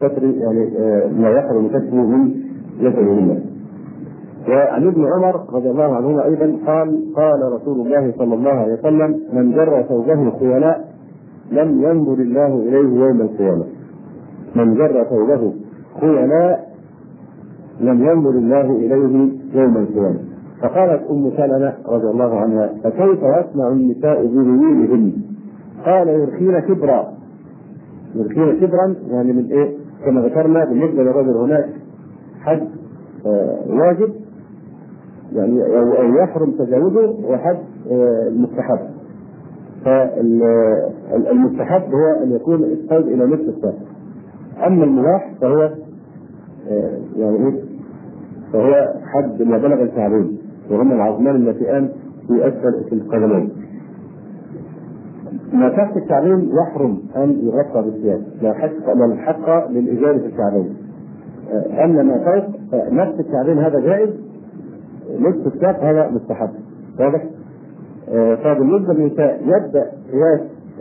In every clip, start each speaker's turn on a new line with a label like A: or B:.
A: ستر يعني ما يحرم كسبه من يديهما. وعن ابن عمر رضي الله عنهما ايضا قال رسول الله صلى الله عليه وسلم: من جر ثوبه خيلاء لم ينظر الله اليه يوم القيامه. من جر ثوبه خيلاء لم ينظر الله اليه يوم القيامه. فقالت ام سلمة رضي الله عنها: فكيف يصنع النساء بذيولهن؟ قال: يرخين كبرا. يرخين كبرا يعني من ايه؟ كما ذكرنا بالنسبه للرجل هناك حد واجب يعني او يحرم تجاوزه وحد المستحب. فالمستحب هو ان يكون الثوب الى نصف الساق، اما المباح فهو يعني ايه؟ فهو حد ما بلغ الكعبين، وهما العظمان اللتان في اسفل في القدمين. ما تحت الكعبين يحرم ان يغطى بالثياب، لا حق للازار في الكعبين. اما ما فوق نفس الكعبين هذا جائز، نصف الساق هذا مستحب. واضح؟ فبالنسبه للنساء يبدا قياس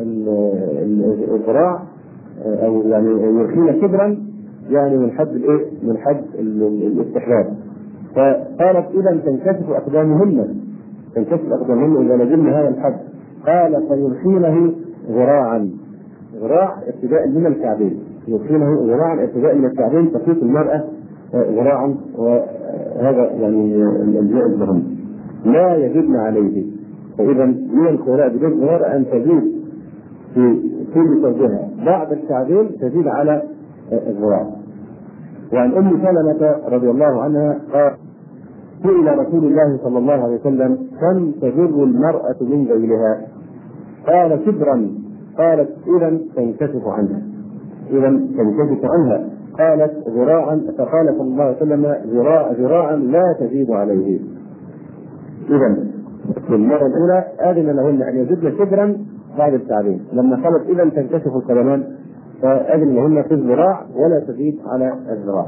A: الذراع او يعني يرخين كبرا يعني من حد الايه؟ من حد الاستحباب. فقالت: اذا تنكشف اقدامهن، تنكشف اقدامهن اذا لزمنا هذا الحد. قال: فيرخينه ذراعا، ذراع ابتداء من الكعبين، يرخينه ذراعا ابتداء من الكعبين، تقيس المراه ذراعا، وهذا يعني الجائز لهم، لا يجبن عليه. فاذا من الخيلاء بدون المراه ان تزيد في كل ثوبها بعد الكعبين تزيد على الذراع. وعن ام سلمة رضي الله عنها قال: سئل رسول الله صلى الله عليه وسلم: كم تجر المرأة من ذيلها؟ قال: شبرا. قالت: إذا تنكشف عنها، إذا تنكشف عنها. قالت: ذراعا. فقال صلى الله عليه وسلم: ذراعا لا تزيد عليه. إذا في المرة الأولى آذن لهن أن يزدن شبرا بعد التعبين، لما قالت إذا تنكشف القدمان فأذن لهن في الذراع ولا تزيد على الذراع.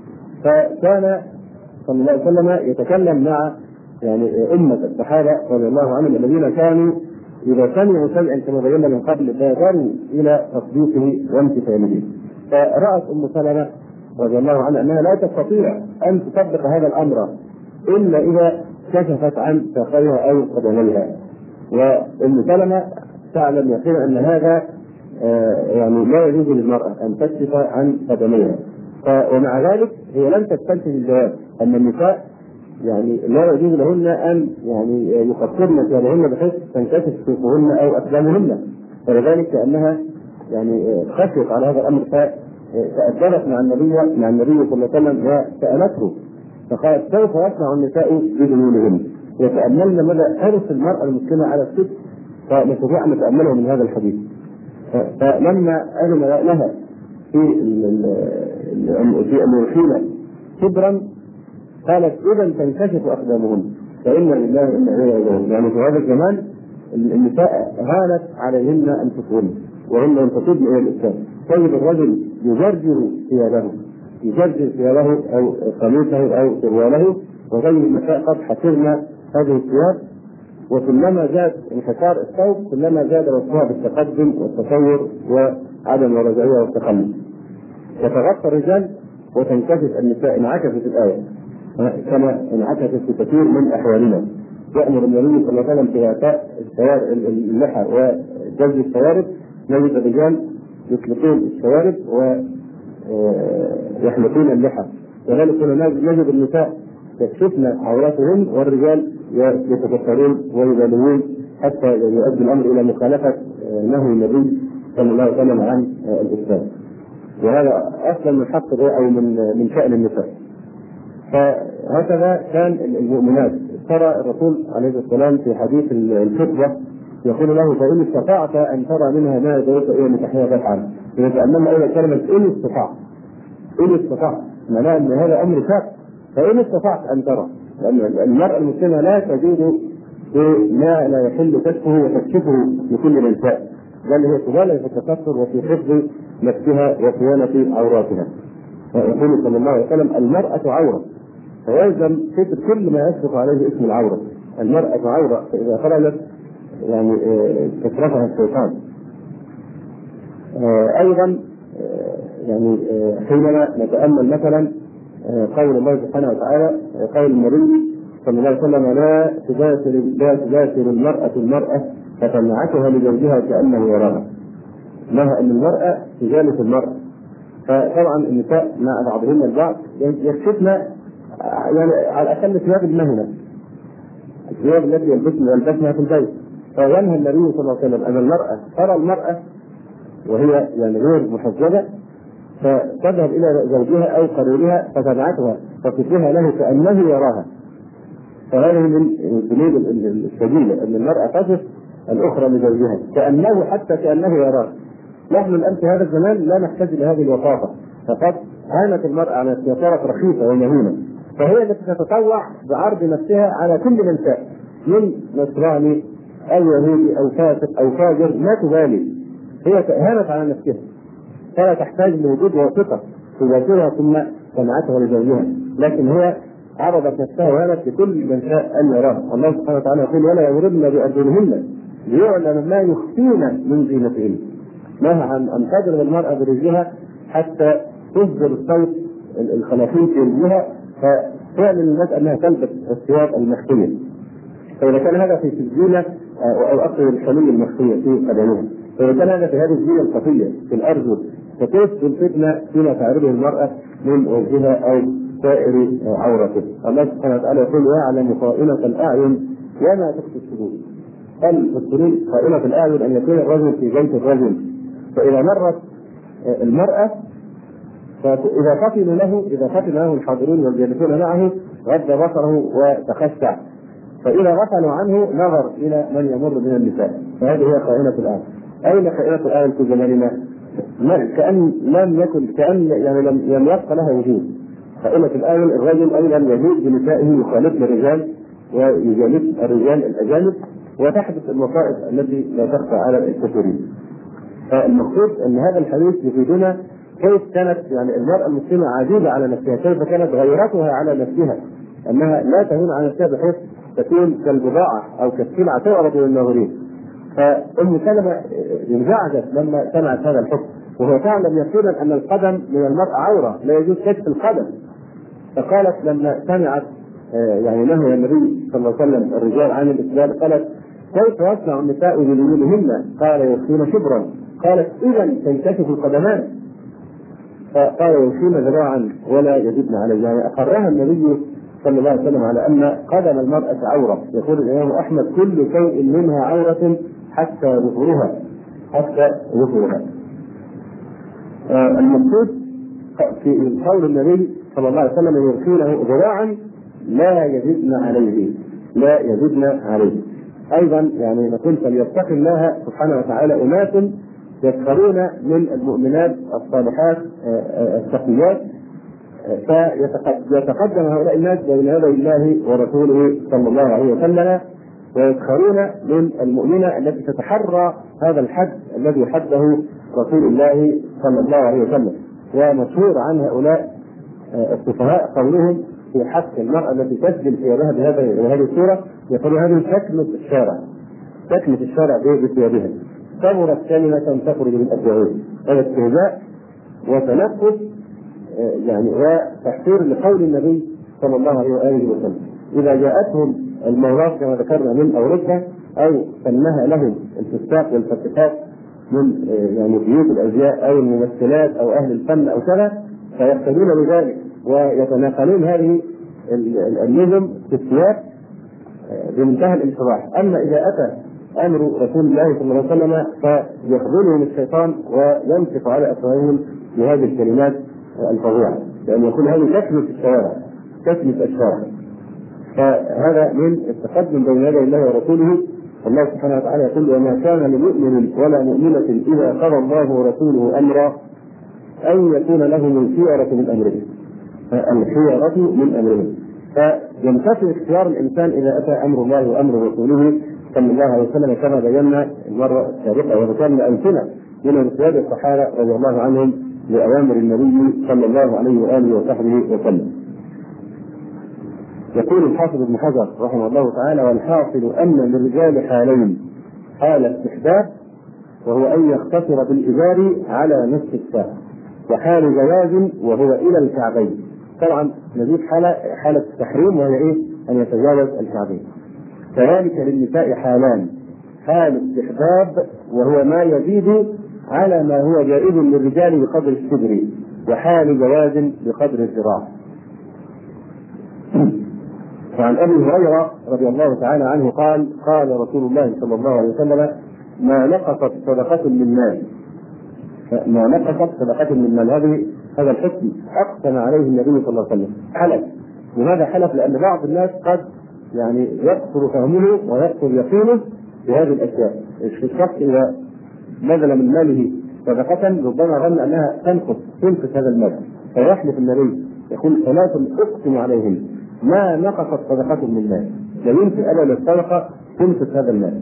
A: فكان صلى الله عليه وسلم يتكلم مع يعني أمة الصحابة رضي الله عنهم الذين كانوا إذا سمعوا شيئا كما بينا من قبل بادروا إلى تصديقه وامتثاله. فرأت أم سلمة رضي الله عنها أنها لا تستطيع أن تطبق هذا الأمر إلا إذا كشفت عن ساقيها أو قدميها. وأم سلمة تعلم يقينا أن هذا يعني لا يجوز للمرأة أن تكشف عن قدميها. ومع ذلك هي لم تستنتج الجواب أن النساء يعني لا يجوز لهن أن يعني يقصرن ثيابهن بحيث تنكشف سوقهن أو أقدامهن، فلذلك كأنها يعني خشيت على هذا الأمر فتأدبت مع النبي صلى الله عليه وسلم وسألته فقالت: سوف يصنع النساء بذيولهن؟ يتأملن مدى حرص المرأة المسلمة على الستر، فنستطيع أن نتأمله من هذا الحديث. فلما أذن لها في الوحيلة كبرا قالت: إذا تنكشف أقدامهن فإن لله وإنا إليه راجعون. يعني في هذا الزمان النساء هانت عليهن أنفسهن وهن ينتسبن إلى الإسلام. طيب الرجل يجرجر ثيابه أو قميصه أو سرواله، وغير النساء قد حسرنا هذه الثياب، وكلما زاد انحسار الثوب كلما زاد وصفها بالتقدم والتصور وعدم الرجعية والتخلف. يتغطى الرجال وتنكشف النساء. انعكست الآية كما انعكست في كثير من أحوالنا. يأمر النبي صلى الله عليه وسلم بإعطاء اللحى وجلد الشوارب، نجد الرجال يطلقون الشوارب ويحلقون اللحى، وذلك نجد النساء يكشفن عوراتهن والرجال يتكثرون ويبالغون حتى يؤدي الأمر إلى مخالفة نهي النبي صلى الله عليه وسلم عن الإسلام. وهذا أصلا من حق أو من شأن النساء. فهكذا كان المؤمنات. ترى الرسول عليه الصلاة والسلام في حديث الخطبة يقول له: فإن استطعت أن ترى منها ما يدعوك إلى التحية فافعل. إذا تأملنا أول كلمة إن استطعت معناه أن هذا أمر شاق. فإن استطعت أن ترى، لأن المرأة المسلمة لا تزيد بما لا يحل كشفه وتكشفه لكل من شاء، بل هي تبالغ في التكثر وفي حفظ نفسها وصيانة عوراتها. يقول صلى الله عليه وسلم: المرأة عورة، فيلزم ستر كل ما يسبق عليه اسم العورة. المرأة عورة، فإذا خرجت يعني تصرفها الشيطان. أيضا يعني حينما نتامل مثلا قول الله سبحانه وتعالى، قول النبي صلى الله عليه وسلم: لا تباشر المرأة فتمنعتها لزوجها كأنه يراها. لها أن المرأة تجالس المرأة، فطبعا النساء مع بعضهن البعض يكشفن يعني على الأقل ثياب المهنة، الثياب التي يلبسنها في البيت. فينهى النبي صلى الله عليه وسلم أن المرأة ترى المرأة وهي يعني غير محجبة فتذهب إلى زوجها أو قريبها فتبعثها فتصفها له كأنه يراها. فهذه من الدليل السبيل أن المرأة تصف الأخرى لزوجها كأنه، حتى كأنه يراها. نحن الآن في هذا الزمان لا نحتاج لهذه الوصافة، فقد هانت المرأة على نفسها، صارت رخيصة ومهينة، فهي التي تتطوع بعرض نفسها على كل من شاء، من نصراني أو يهودي أو فاسق أو فاجر، ما تبالي، هي هانت على نفسها فلا تحتاج لوجود واسطة تباشرها ثم سمعتها لزوجها، لكن هي عرضت نفسها وهانت لكل من شاء أن يراها. الله سبحانه وتعالى يقول: ولا يضربن بأرجلهن ليعلم ما يخفين من زينتهن. نهى عن أن تضرب المرأة برجلها حتى تصدر الصوت الخنافير في رجلها، ففعل الناس أنها تلبس الثياب المخفية. فإذا كان هذا في الزينة أو أقصد الحلي المخفية في قدمها، فإذا كان هذا في هذه الزينة الخفية في الأرجل، فكيف الفتنة فيما تعرضه المرأة من وجهها أو سائر عورته؟ الله سبحانه وتعالى يقول: يعلم خائنة الأعين وما تخفي الصدور. قال الصدور خائنة الأعين أن يكون الرجل في بيت الرجل، فإذا مرت المرأة إذا فتن له الحاضرون والجالسون معه غض بصره وتخشع، فإذا غفلوا عنه نظر إلى من يمر من النساء. فهذه هي خائنة الأعين. أين خائنة الأعين في زماننا؟ كأن لم يكن، يعني لم يبقى لها وجود. خائنة الأعين الرجل أيضا يجوز بنسائه يخالطن الرجال ويجالس الرجال الأجانب، وتحدث المصائب التي لا تخفى على الكثيرين. فالمقصود أن هذا الحديث يفيدنا كيف كانت يعني المرأة المسلمة عزيزة على نفسها، كيف كانت غيرتها على نفسها، أنها لا تهون على نفسها بحيث تكون كالبضاعة أو كالسلعة تعرض للناظرين. فأم سلمة انزعجت لما سمعت هذا الحكم، وهو تعلم يقينا أن القدم من المرأة عورة لا يجوز كشف القدم. فقالت لما سمعت يعني نهي النبي صلى الله عليه وسلم الرجال عن الإسلام، قالت: كيف يصنع النساء بذنوبهن؟ قال: يكفين شبرا. قالت: إذا تنكشف القدمان. فقال: يكفين ذراعا ولا يزدن عليه. يعني أقرها النبي صلى الله عليه وسلم على أن قدم المرأة عورة. يقول الإمام أحمد: كل شيء منها عورة حتى ظهورها. المقصود في قول النبي صلى الله عليه وسلم: يكفينه ذراعا لا يزدن عليه. أيضا يعني نقول: فليتقي الله سبحانه وتعالى أناس يسخرون من المؤمنات الصالحات التقيات، فيتقدم هؤلاء الناس بين يدي الله ورسوله صلى الله عليه وسلم، ويسخرون من المؤمنة التي تتحرى هذا الحد الذي حده رسول الله صلى الله عليه وسلم. ومشهور عن هؤلاء السفهاء قولهم في حق المرأة التي تسجل ثيابها بهذه الصورة، يقولون: هذه تكنة الشارع بثيابها، كبرت كلمة تخرج من أفواههم. هذا استهزاء وتنقص يعني وتحقير لقول النبي صلى الله عليه وآله وسلم. إذا جاءتهم المواد كما ذكرنا من أوروبا أو سماها لهم الفساق والفسقات من يعني بيوت الأزياء أو الممثلات أو أهل الفن أو كذا، فيقتدون بذلك ويتناقلون هذه النظم في الثياب بمنتهى الانشراح. أما إذا أتى أمر رسول الله صلى الله عليه وسلم فيخذلهم الشيطان وينطق على أفواههم بهذه الكلمات الفظيعة، لأن يقول: هذه تكنة الشارع. فهذا من التقدم بين يدي الله ورسوله. الله سبحانه وتعالى يقول: وما كان لمؤمن ولا مؤمنة إذا قضى الله ورسوله أمرا أن يكون لهم الخيرة من أمرهم. فينتفي اختيار الإنسان إذا أتى أمر الله وأمر رسوله صلى الله عليه وسلم، كما بينا المرة السابقة وذكرنا أمثلة من انقياد الصحابة رضي الله عنهم لأوامر النبي صلى الله عليه وآله وصحبه وسلم. يقول الحافظ ابن حجر رحمه الله تعالى: والحاصل أن للرجال حالين: حال استحباب وهو أن يقتصر بالإزار على نصف الساق، وحال جواز وهو إلى الكعبين. طبعا نزيد حالة التحريم وهي إيه؟ أن يتجاوز الكعبين. كذلك للنساء حالان: حال استحباب وهو ما يزيد على ما هو جائز للرجال بقدر الشبر، وحال جواز بقدر الذراع. وعن ابي هريره رضي الله تعالى عنه قال: قال رسول الله صلى الله عليه وسلم: ما نقصت صدقة من مال، ما نقصت صدقة من مال. هذا الحكم اقسم عليه النبي صلى الله عليه وسلم. حلف. لماذا حلف؟ لان بعض الناس قد يعني يكثر فهمه ويكثر يقينه بهذه الاشياء. الشخص اذا بذل من ماله صدقة ربما ظن انها تنقص هذا المال، فيحلف النبي يقول: ثلاث اقسم عليهم ما نقصت صدقة من مال، لا يمكن ابدا الصدقة تنقص هذا المال.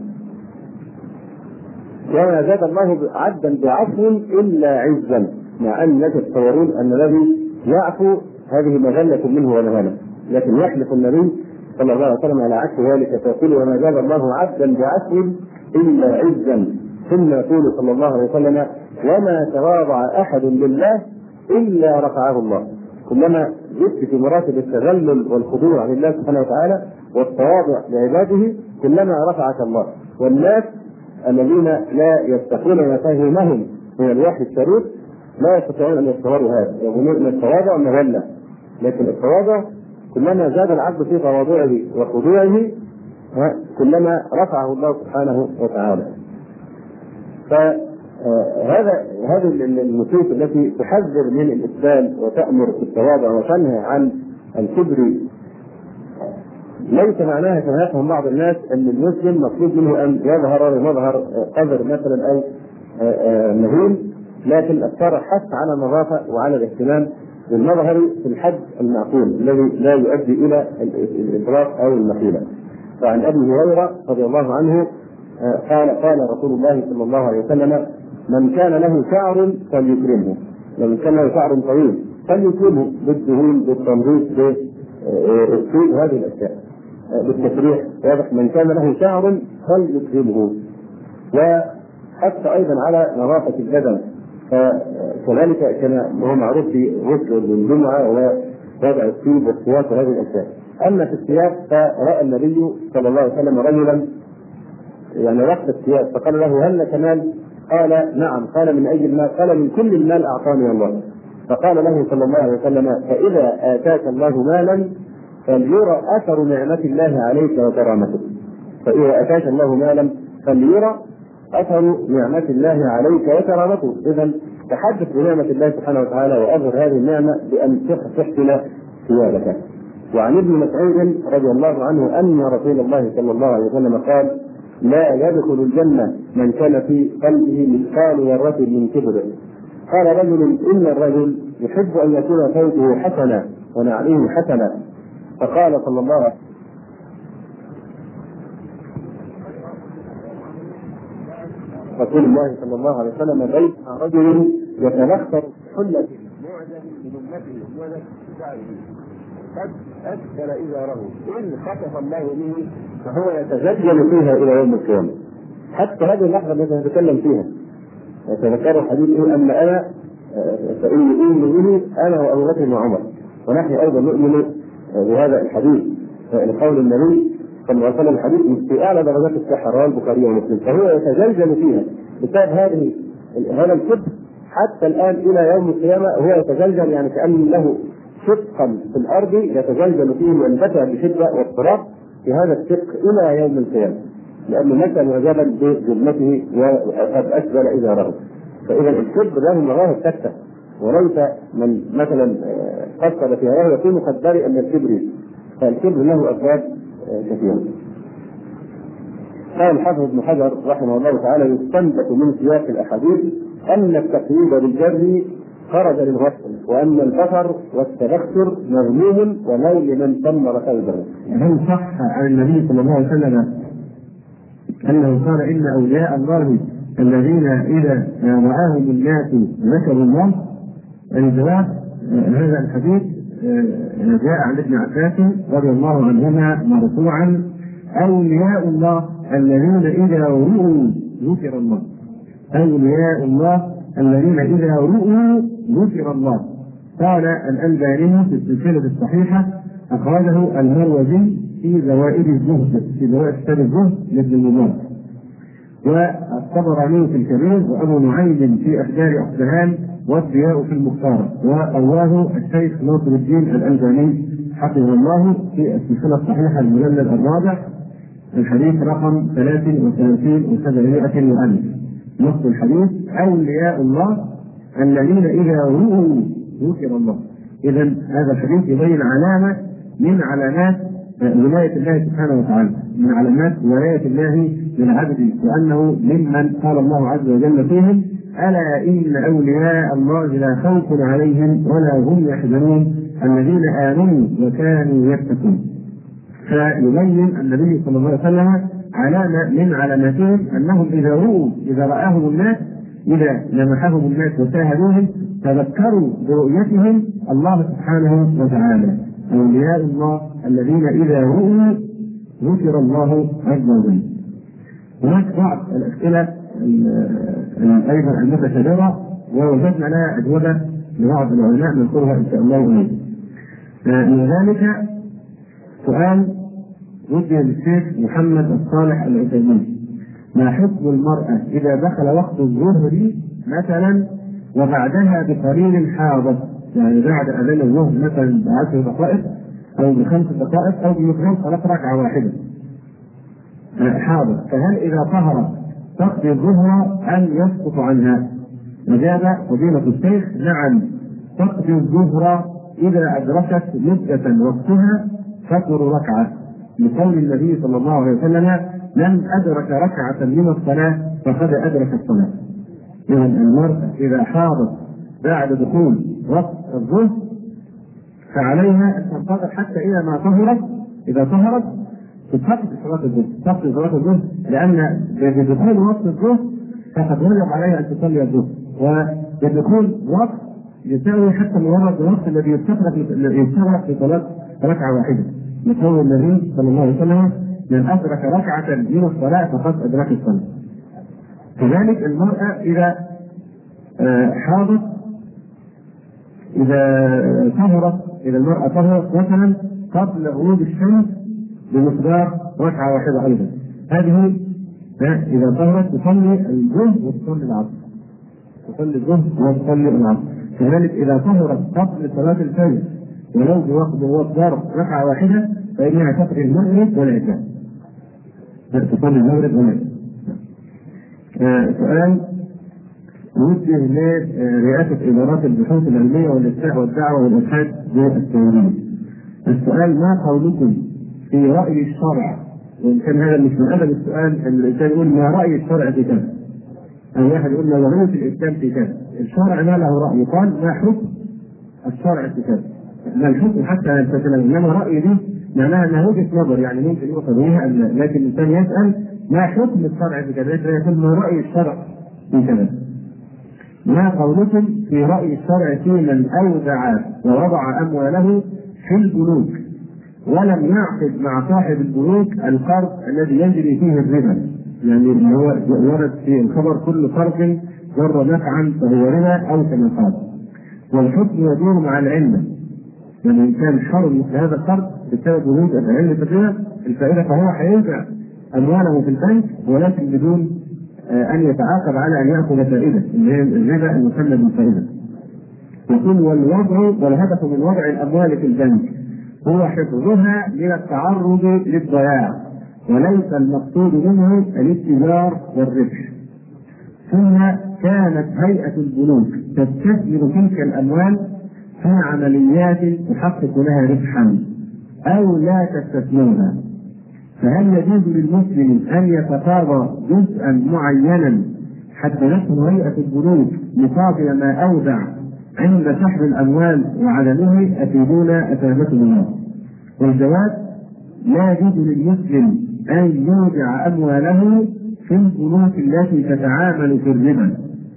A: وما زاد الله عبدا بعفو الا عزا، مع ان لا تتصورون ان الذي يعفو هذه مذلة منه ومهانة، لكن يحلف النبي صلى الله عليه وسلم على عكس ذلك فيقول: وما زاد الله عبدا بعفو الا عزا. ثم يقول صلى الله عليه وسلم: وما تواضع احد لله الا رفعه الله. كلما جئت في مراتب التذلل والخضوع لله سبحانه وتعالى والتواضع لعباده كلما رفعك الله. والناس الذين لا يستقون مفاهيمهم من الوحي الشريف لا يستطيعون ان يتصوروا هذا، يظنون ان التواضع مذله، لكن التواضع كلما زاد العبد في تواضعه وخضوعه كلما رفعه الله سبحانه وتعالى. هذه النصوص التي تحذر من الإسلام وتأمر بالتواضع وتنهى عن الكبر ليس معناها كما يفهم بعض الناس ان المسلم مطلوب منه ان يظهر مظهر قذر مثلا او مهين، لكن الشرع حث على النظافه وعلى الاهتمام بالمظهر في الحد المعقول الذي لا يؤدي الى الاسراف او المخيله. فعن ابي هريره رضي الله عنه قال رسول الله صلى الله عليه وسلم: من كان له شعر فليكرمه، من كان له شعر طويل فليكرمه بالدهون بالتنظيف بالطيب هذه الاشياء بالتسريح. واضح؟ من كان له شعر فليكرمه. وحتى ايضا على نظافه البدن، فكذلك كما هو معروف في غسل الجمعه ووضع الطيب والسواك وهذه الاشياء. اما في الثياب فراى النبي صلى الله عليه وسلم رجلا يعني رخص الثياب فقال له: هل لك مال؟ قال: نعم. قال: من اي المال؟ قال: من كل المال اعطاني الله. فقال له صلى الله عليه وسلم: فاذا اتاك الله مالا فليرى اثر نعمه الله عليك وكرامته. فاذا اتاك الله مالا فليرى اثر نعمه الله عليك وكرامته. اذا تحدث بنعمه الله سبحانه وتعالى واظهر هذه النعمه بان تحسن ثيابك. وعن ابن مسعود رضي الله عنه ان رسول الله صلى الله عليه وسلم قال: لا يدخل الجنة من كان في قلبه مثقال ذرة من كبر. قال رجل: إن الرجل يحب أن يكون ثوبه حسنا ونعليه حسنا. فقال صلى الله عليه وسلم: رسول الله صلى الله عليه وسلم: بيت رجل يتنخر حلة معجم بذمته ولد شعره قد أسفل إزاره إن خطف الله به فهو يتزلزل فيها إلى يوم القيامة. حتى هذه اللحظة التي نتكلم فيها يتذكر الحديث: إيه أما أنا فإني أؤمن به أنا وأبو بكر وعمر. ونحن أيضا نؤمن بهذا الحديث لقول النبي صلى الله عليه وسلم: الحديث في أعلى درجات الصحة رواه البخاري ومسلم. فهو يتزلزل فيها بسبب هذا الكبر حتى الآن إلى يوم القيامة. هو يتزلزل يعني كأن له شقا في الارض يتزلزل فيه ويندفع بشده واضطراب في هذا الشق الى يوم القيامه، لانه متى معجبا بجبلته وقد اسفل ازاره. فاذا الكبر له مظاهر شتى، وليس من مثلا قصد في هذا يكون قد برئ من الكبر، فالكبر له اسباب كثيره. قال الحافظ ابن حجر رحمه الله تعالى: يستنبط من سياق الاحاديث ان التقييد بالجر خرج للغسل، وان البصر والتبختر مذموم ولو لمن تمر ثوبه. هل صح عن النبي صلى الله عليه وسلم انه قال: ان اولياء الله الذين اذا رآهم الناس ذكروا الله؟ الجواب: هذا الحديث جاء عن ابن عباس رضي الله عنهما مرفوعا: اولياء الله الذين اذا رؤوا ذكر الله. اولياء الله الذين إذا رؤوا
B: ذكر الله. قال الألباني في السلسلة الصحيحة أخرجه المروزي في زوائد الزهد، في زوائد كتاب الزهد لابن المبارك، والطبراني في الكبير، وأبو نعيم في أخبار أصبهان، والضياء في المختار، ورواه الشيخ ناصر الدين الألباني حفظه الله في السلسلة الصحيحة المجلد الرابع الحديث رقم 33 و700 نص الحديث: أولياء الله الذين إذا رؤوا ذكر الله. إذا هذا الحديث يبين علامة من علامات ولاية الله سبحانه وتعالى، من علامات ولاية الله للعبد، وأنه ممن قال الله عز وجل فيهم: ألا إن أولياء الله لا خوف عليهم ولا هم يحزنون الذين آمنوا وكانوا يتقون. فيبين النبي صلى الله عليه وسلم علامة من علاماتهم أنهم إذا رآهم الناس، إذا لمحهم الناس وشاهدوهم تذكروا برؤيتهم الله سبحانه وتعالى. أولياء الله الذين إذا رؤوا ذكر الله عز وجل. هناك بعض الأسئلة أيضا المتشابهة ووجدنا لها أجوبة لبعض العلماء نذكرها إن شاء الله إليه. من ذلك سؤال وجه للشيخ محمد الصالح العثيمين: ما حكم المرأة إذا دخل وقت الظهر مثلا وبعدها بقليل حاضت، يعني بعد أذان الظهر مثلا ب10 دقائق أو ب5 دقائق أو بمقدار صلاة ركعة واحدة حاضت، فهل إذا طهرت تقضي الظهر أم يسقط عنها؟ أجاب فضيلة الشيخ: نعم، تقضي الظهر إذا أدركت مدة وقتها فطر ركعة، لقول النبي صلى الله عليه وسلم: من أدرك ركعة من الصلاة فقد أدرك الصلاة. إذا المرأة إذا حاضت بعد دخول وقت الظهر فعليها أن تنتظر حتى إذا طهرت تقضي صلاة الظهر، لأن بدخول وقت الظهر فقد وجب عليها أن تصلي الظهر، وبدخول وقت يساوي حتى مجرد الوقت الذي يستغرق في صلاة ركعة واحدة، يقول النبي صلى الله عليه وسلم: من أدرك ركعة من الصلاة فقد أدرك الصلاة. كذلك المرأة إذا حاضت، إذا المرأة طهرت مثلا قبل غروب الشمس بمقدار ركعة واحدة أيضا، هذه إذا طهرت تصلي الظهر وتصلي العصر. كذلك إذا طهرت قبل صلاة الفجر ولو بمقدار ركعة واحدة فإنها تقضي المغرب والعشاء، تصلي المغرب والعشاء. سؤال وجه لرئاسة إدارات البحوث العلمية والإفتاء والدعوة والإرشاد بالسعودية. السؤال: ما قولكم في رأي الشرع؟ وإن كان هذا مش من أدب السؤال أن الإنسان يقول ما رأي الشرع في كذا، أو واحد يقول ما وجهة الإسلام في كذا. الشرع ما له رأي، قال ما حكم الشرع في كذا، ما الحكم حتى نلتزم. إنما رأي دي معناها أنها وجهة نظر، يعني ممكن يؤخذ بها، لكن الإنسان يسأل ما حكم الشرع في كذا، فيقول ما رأي الشرع في كذا. ما قولكم في رأي الشرع في من أودع ووضع أمواله في البنوك ولم يعقد مع صاحب البنوك القرض الذي يجري فيه الربا؟ يعني هو ورد في الخبر: كل قرض جر نفعا فهو ربا أو كما قال. والحكم يدور مع العلة، يعني إن كان حرم مثل هذا القرض بسبب وجود العلة في الربا الفائدة فهو هيرجع أمواله في البنك ولكن بدون أن يتعاقب على أن يأخذ فائدة اللي هي الربا المسمى بالفائدة. يقول: والهدف من وضع الأموال في البنك هو حفظها من التعرض للضياع، وليس المقصود منه الاتجار والربح. ثم كانت هيئة البنوك تستثمر تلك الأموال في عمليات تحقق لها ربحا أو لا تستثمرها، فهل يجوز للمسلم أن يتقاضى جزءا معينا حددته هيئة البنوك مقابل ما أودع عند سحب الأموال وعدمه؟ أفيدونا أفادكم الله. والجواب: لا يجوز للمسلم أن يودع أمواله في البنوك التي تتعامل في الربا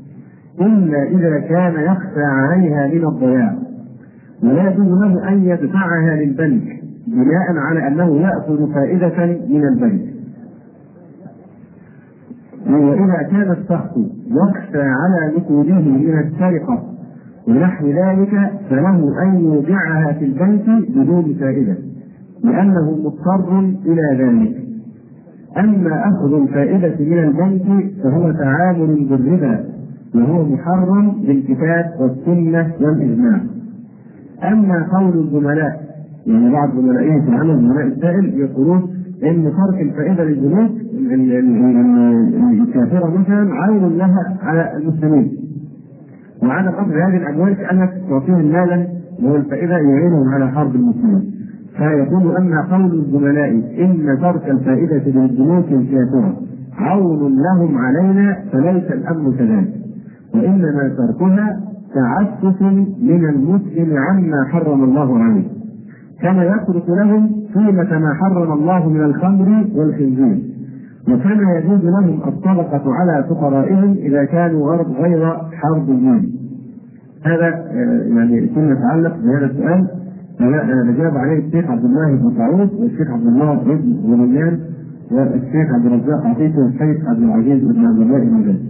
B: إلا إذا كان يخشى عليها من الضياع، ولا يجوز له أن يدفعها للبنك بناء على أنه يأخذ فائدة من البنك. وإذا كان الشخص يخشى على نقوده من السرقة ونحو ذلك فله أن يودعها في البنك بدون فائدة لأنه مضطر إلى ذلك. أما أخذ الفائدة من البنك فهو تعامل بالربا وهو محرم بالكتاب والسنة والإجماع. أما قول الزملاء يعني بعض زملائه في العمل زملاء السائل يقولون إن ترك الفائدة للبنوك الكافرة مثلا عون لها على المسلمين، وعدم أخذ هذه الأموال كأنك تعطيهم مالا وهو الفائدة يعينهم على حرب المسلمين. فيقول أما قول الزملاء إن ترك الفائدة للبنوك الكافرة عون لهم علينا فليس الأمر كذلك، وإنما تركها تعسف من المسلم عما حرم الله عليه، كما يترك لهم قيمة ما حرم الله من الخمر والخنزير، وكما يجوز لهم الصدقة على فقرائهم إذا كانوا غير حربيين. هذا يعني كنا نتعلق بهذا السؤال أجاب عليه الشيخ عبد الله بن سعود والشيخ عبد الله بن غنيان والشيخ عبد الرزاق عفيفي والشيخ عبد العزيز بن عبد الله بن باز.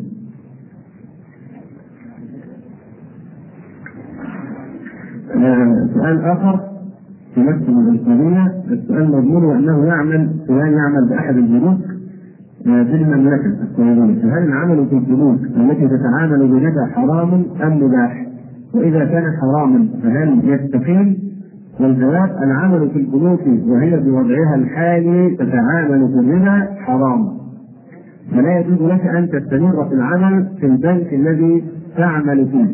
B: سؤال آخر في نفس الإنسانية، السؤال مضمون أنه يعمل بأحد البنوك بالمملكة السعودية، فهل العمل في البنوك التي تتعامل بربا حرام أم مباح؟ وإذا كان حراما فهل يستقيم؟ والجواب العمل في البنوك وهي بوضعها الحالي تتعامل بالربا حرام، فلا يجوز لك أن تستمر في العمل في البنك الذي تعمل فيه.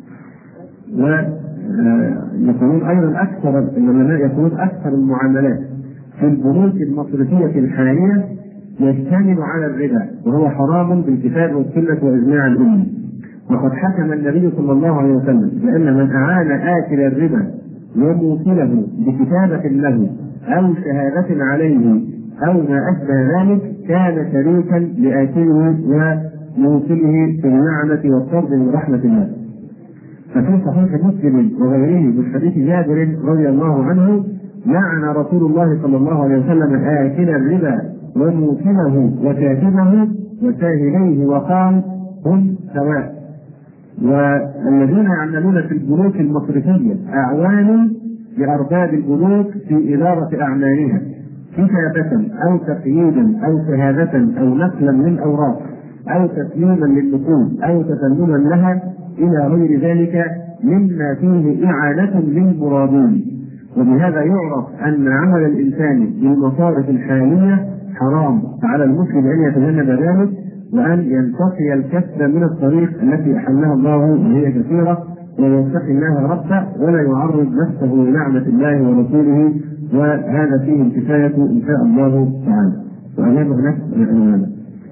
B: ويقولون أيضا أكثر المعاملات في البنوك المصرفية الحالية يشتمل على الربا وهو حرام بالكتاب والسنة وإجماع الأمة. وقد حكم النبي صلى الله عليه وسلم بأن من أعان آكل الربا وموكله بكتابة له أو شهادة عليه أو ما أشبه ذلك كان شريكا لآكله وموكله في اللعنة والطرد من رحمة الله. ففي صحيح مسلم وغيره من حديث جابر رضي الله عنه لعن رسول الله صلى الله عليه وسلم آكل الربا وموكله وكاتبه وشاهديه وقال هم سواء. والذين يعملون في البنوك المصرفية أعوان لأرباب البنوك في إدارة أعمالها كتابة أو تقييدا أو شهادة أو نقلا للأوراق أو تسليما للنقود أو تسلما لها إلى غير ذلك مما فيه إعانة للمرادين. وبهذا يعرف أن عمل الإنسان بالمصارف الحالية حرام، فعلى المسلم أن يتجنب ذلك وأن ينتقي الكسب من الطريق التي أحلها الله وهي كثيرة، ويتقي الله ربه ولا يعرض نفسه لنعمة الله ورسوله، وهذا فيه الكفاية إن شاء الله تعالى. وأمامه نفس الأمانة.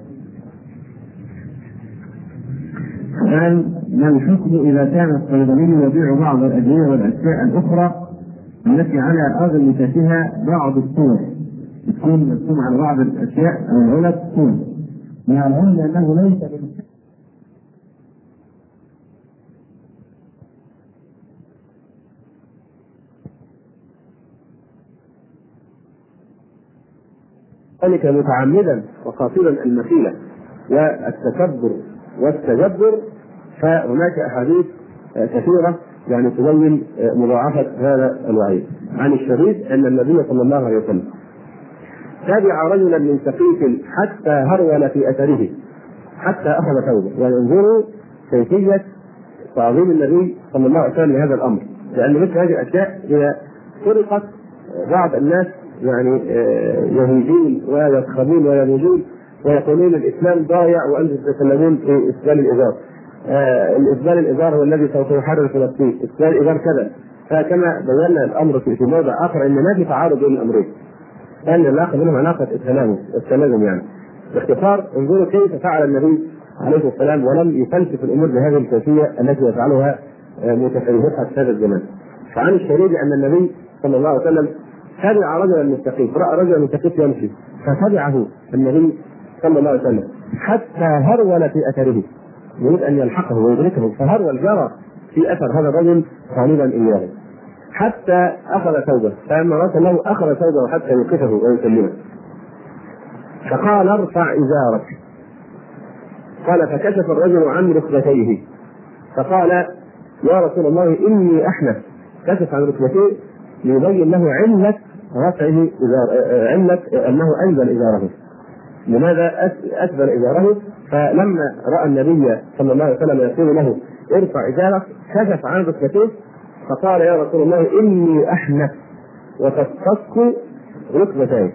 B: الآن ما الحكم إذا كان الصيدلي يبيع بعض الأدوية والأشياء الأخرى التي على أغلفتها بعض الصور تكون مرسوم على بعض الأشياء أو العلب صور، مع العلم أنه ليس
A: ذلك متعمدا وقاصدا المثيلة والتكبر والتجبر، فهناك أحاديث كثيرة يعني تبين مضاعفة هذا الوعيد. عن الشريف أن النبي صلى الله عليه وسلم تابع رجلا من سقيف حتى هرول في أثره حتى أخذ ثوبه. وينظروا كيفية تعظيم النبي صلى الله عليه وسلم لهذا الأمر، لأن مثل هذه الأشياء إذا سرقت بعض الناس يعني يهيجون ويسخرون ويموجون ويقولون الإسلام ضايع وأنتم تتكلمون في إسبال الإزار. الإسبال الإزار هو الذي سوف يحرر فلسطين، إسبال الإزار كذا. فكما بينا الأمر في موضع آخر أن ما في تعارض بين الأمرين، أن العلاقة بينهم علاقة التلازم يعني. باختصار انظروا كيف فعل النبي عليه الصلاة والسلام ولم يفلسف الأمور بهذه الكيفية التي يفعلها متفلسفة في هذا الزمان. فعن الشريف أن النبي صلى الله عليه وسلم تبع رجلا من السقيف، رأى رجلا من السقيف يمشي فتبعه النبي صلى الله عليه وسلم حتى هرول في أثره، يريد أن يلحقه ويدركه، فهرول جرى في أثر هذا الرجل طالبا إياه حتى أخذ ثوبه، فلما رأى له أخذ ثوبه حتى يوقفه ويسلمه، فقال ارفع إزارك. قال فكشف الرجل عن ركبتيه فقال يا رسول الله إني أحنف، كشف عن ركبتيه ليبين له علة رفعه علة أنه أنزل إزاره. لماذا أسبل إزاره؟ فلما رأى النبي صلى الله عليه وسلم يقول له ارفع إزارك كشف عن ركبتيه فقال يا رسول الله إني أحنف وتصفق ركبتي.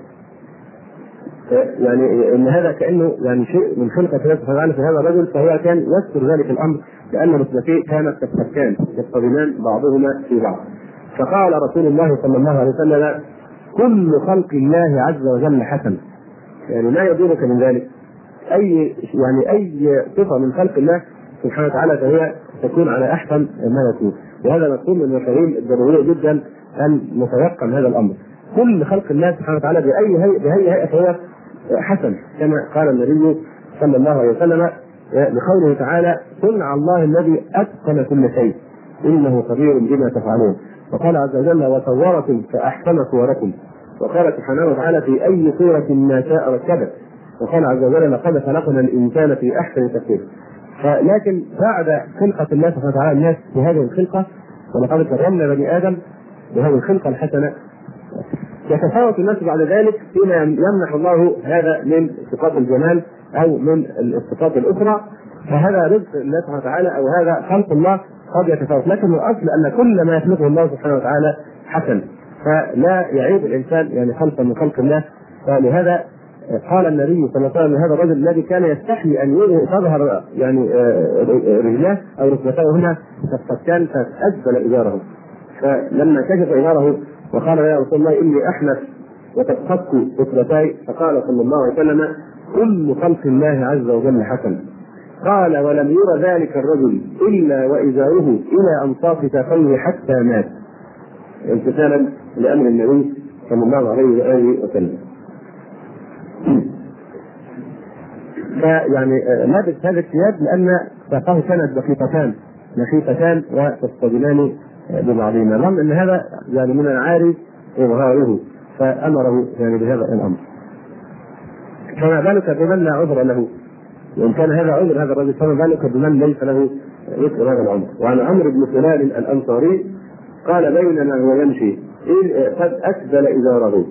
A: يعني ان هذا كانه يعني شيء من خلقه الله سبحانه وتعالى في هذا الرجل، فهو كان يذكر ذلك الامر لان ركبتيه كانت تتفكان يصطدمان بعضهما في بعض. فقال رسول الله صلى الله عليه وسلم كل خلق الله عز وجل حسن. يعني ما يدينك من ذلك اي صفه من خلق الله سبحانه وتعالى فهي تكون على احسن ما يكون. وهذا مفهوم من المفاهيم الضروريه جدا ان نتيقن هذا الامر. كل خلق الله سبحانه وتعالى بأي هيئة فهو حسن، كما قال النبي صلى الله عليه وسلم بقوله تعالى صنع الله الذي أتقن كل شيء إنه خبير بما تفعلون. وقال عز وجل وصوركم فأحسن صوركم. وقال سبحانه وتعالى في أي صورة ما شاء ركبت. وقال عز وجل لقد خلقنا الإنسان في أحسن تقويم. لكن بعد خلقة الله سبحانه وتعالى الناس بهذه الخلقة ولقد كرمنا بني آدم بهذه الخلقة الحسنة، يتفاوت الناس بعد ذلك فيما يمنح الله هذا من صفات الجمال او من الصفات الاخرى، فهذا رزق الله سبحانه وتعالى او هذا خلق الله قد يتفاوت. لكن الاصل ان كل ما يخلقه الله سبحانه وتعالى حسن، فلا يعيب الانسان يعني خلقا من خلق الله. فلهذا قال النبي صلى الله عليه وسلم هذا الرجل الذي كان يستحي ان تظهر يعني رجلاه او ركبتاه هنا تفتان فاسبل ازاره، فلما كشف ازاره وقال يا رسول الله إني أحنف وتسقط ركبتاي فقال صلى الله عليه وسلم كل خلق الله عز وجل حسن. قال ولم ير ذلك الرجل إلا وإزاره إلى أنصاف ساقيه حتى مات، امتثالا لأمر النبي صلى الله عليه وآله وسلم. فيعني لابس هذا الثياب لأن ساقاه كانت نخيفتان وتصطدمان ببعضهما، رغم ان هذا يعني من العاري اظهاره فامره يعني بهذا الامر. فما بالك بمن لا عذر له؟ وان كان هذا عذر هذا الرجل فما بالك بمن ليس له يذكر هذا العذر. وعن عمرو بن سلال الانصاري قال بينما هو يمشي قد اسبل ازاره.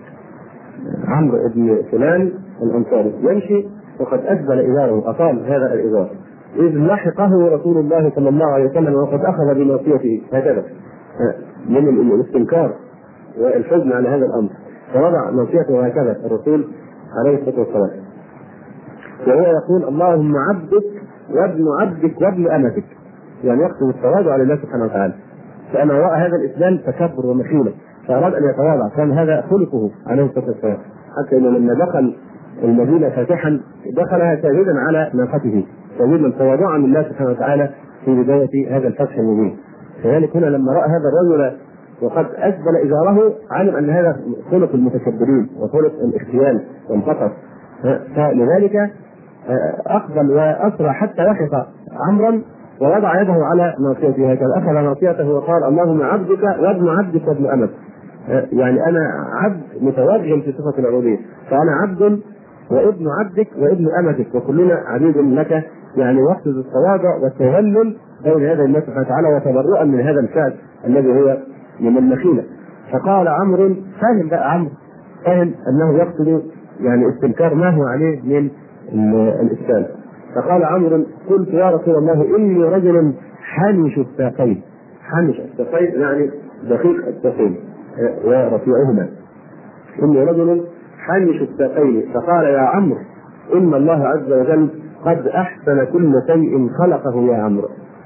A: عمرو بن سلال الانصاري يمشي وقد اسبل ازاره، اطال هذا الازار، إذ لحقه رسول الله صلى الله عليه وسلم وقد أخذ بناصيته هكذا من الاستنكار والحزن على هذا الأمر، فوضع ناصيته هكذا الرسول عليه الصلاة والسلام وهو يقول اللهم عبدك وابن عبدك وابن أمتك، يعني يقصد التواضع لله سبحانه وتعالى. فأنا رأى هذا الإسلام تكبر ومخيلة فأراد أن يتواضع، كان هذا خلقه عليه الصلاة والسلام، حتى إنه لما دخل المدينة فاتحا دخلها ساجدا على ناقته سجدا تواضعا لله سبحانه وتعالى في بداية هذا الفتح المبين. فذلك هنا لما رأى هذا الرجل وقد أسبل إزاره علم أن هذا خلق المتكبرين وخلق الاختيال والفقر، فلذلك أقبل وأسرع حتى لحق عمرا ووضع يده على ناصيته هكذا، أخذ ناصيته وقال اللهم عبدك وابن عبدك وابن أمتك، يعني أنا عبد متوجه في صفة العبودية، فأنا عبد وابن عبدك وابن أمتك وكلنا عبيد لك، يعني وقت التواضع والتذلل بين يدي الله سبحانه وتعالى وتبرؤا من هذا الفعل الذي هو من المخيلة. فقال عمرو فاهم بقى عمرو فاهم أنه يقصد يعني استنكار ما هو عليه من الإسلام. فقال عمرو قلت يا رسول الله إني رجل حانش الساقين، حانش الساقين يعني دقيق الساقين ورفيعهما، إني رجل حانش الساقين. فقال يا عمرو إن الله عز وجل قد أحسن كل شيء خلقه يا عمرو.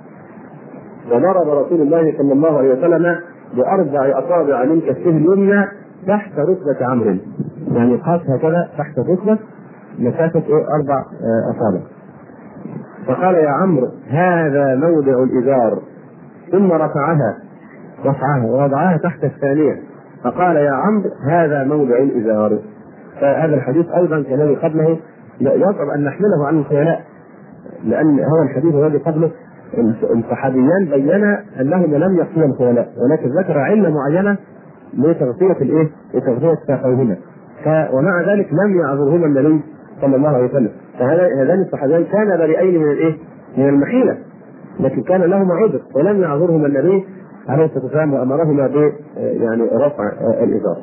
A: وضرب رسول الله صلى الله عليه وسلم بأربع أصابع من كفه اليمنى تحت ركبة عمرو، يعني قاس هكذا تحت الركبة مسافة 4 أصابع. فقال يا عمرو هذا موضع الإزار، ثم رفعها ووضعها تحت الثانية فقال يا عمرو هذا موضع الإزار. فهذا الحديث أيضا كالذي قبله يصعب أن نحمله عن الخيلاء، لأن هو الحديث الذي قبله الصحابيان بينا أنهم لم يقصدوا الخيلاء، ولكن ذكر علة معينة لتغطية لتغطية ساقيهما، ومع ذلك لم يعذرهما النبي صلى الله عليه وسلم. فهذان الصحابيان كان بريئين من من المخيلة، لكن كان لهما عذر ولم يعذرهما النبي عليه الصلاه والسلام وامرهما ب يعني رفع الازار.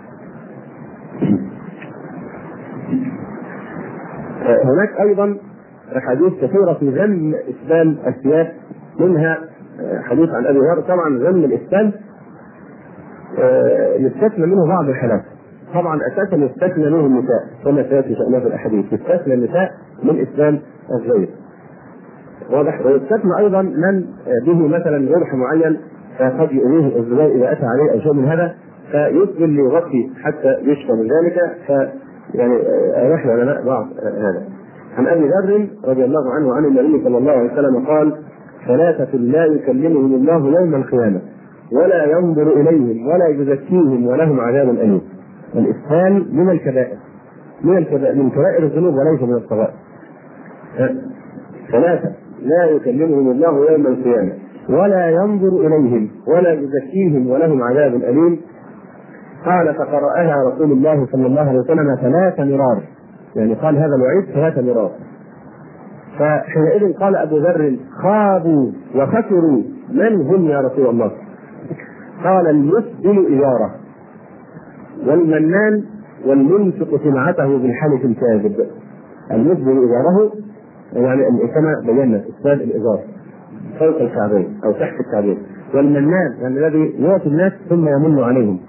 A: هناك ايضا احاديث كثيره في ذم اسبال الثياب، منها حديث عن ابي هريره. طبعا ذم الاسبال يستثنى منه بعض الحالات، طبعا اساسا يستثنى منه النساء كما سياتي شأنه في الاحاديث، يستثنى النساء من اسبال الزيت واضح. ويستثنى ايضا من به مثلا جرح معين فقد يؤذيه الزبائن اذا اتى عليه او شيء من هذا فيسبل ليغطي حتى يشفى من ذلك. يعني أوحى العلماء بعض هذا. عن ابي ذر رضي الله عنه عن النبي صلى الله عليه وسلم قال: ثلاثة لا يكلمهم الله يوم القيامة ولا ينظر إليهم ولا يزكيهم ولهم عذاب أليم. الإسهال من الكبائر، من كبائر الذنوب وليس من الصغائر. ثلاثة لا يكلمهم الله يوم القيامة ولا ينظر إليهم ولا يزكيهم ولهم عذاب أليم. قال: فقرأها رسول الله صلى الله عليه وسلم 3 مرار، يعني قال هذا الوعيد 3 مرار. فحينئذ قال أبو ذر: خابوا وخسروا، من هم يا رسول الله؟ قال: المسبل إزاره والمنان والمنفق سمعته بالحلف الكاذب. المسبل إزاره يعني كما بينا اسبال الإزار فوق الكعبين أو تحت الكعبين، والمنان يعني الذي يعطي الناس ثم يمن عليهم.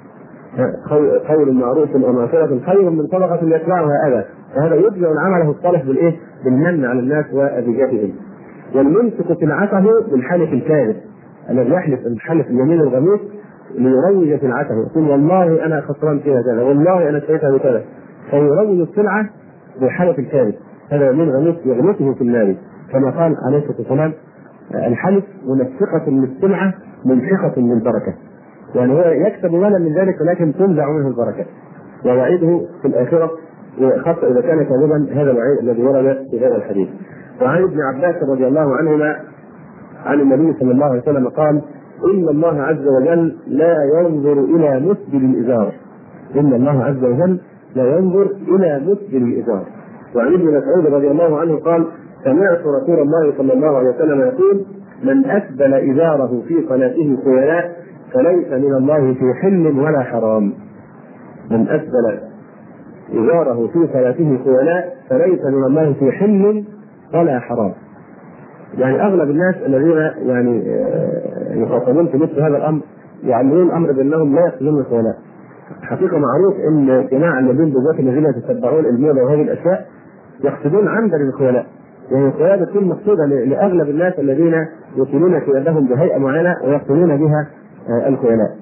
A: قول معروف ومغفرة خير من صدقة يتبعها أذى، وهذا يبدأ عمله الصالح بالإيه؟ بالمن على الناس وأذيتهم. والممسك سلعته بالحلف الكاذب، الذي يحلف الحلف اليمين الغميس ليروج سلعته، يقول والله أنا خسران فيها كذا، والله أنا اشتريتها بكذا، فيروج السلعة بالحلف الكاذب. هذا يمين غميس يغمسه في النار، كما قال عليه الصلاة والسلام: الحلف منفقة للسلعة منفقة للبركة. يعني هو يكسب مالا من ذلك ولكن تنزع منه البركة، ووعيده في الآخرة خاصة إذا كان كاذبا. هذا الوعيد الذي ورد في هذا الحديث. وعن ابن عباس رضي الله عنهما عن النبي صلى الله عليه وسلم قال: إن الله عز وجل لا ينظر إلى مسبل الإزار. إن الله عز وجل لا ينظر إلى مسبل الإزار. وعن ابن مسعود رضي الله عنه قال: سمعت رسول الله صلى الله عليه وسلم يقول: من أسبل إزاره في صلاته خيلاء فليس من الله في حل ولا حرام. من أسبل إزاره في صلاته خيلاء فليس من الله في حل ولا حرام. يعني أغلب الناس الذين يعني يخاطبون في مثل هذا الأمر يعلمون الأمر بأنهم لا يقصدون الخيلاء. حقيقة معروف أن جماعة الذين بالذات الذين يتتبعون الموضة وهذه الأشياء يقصدون عمدا للخيلاء. يعني الخيلاء تكون مقصودة لأغلب الناس الذين يصلون ثيابهم بهيئة معينة ويقصدون بها الخيلاء.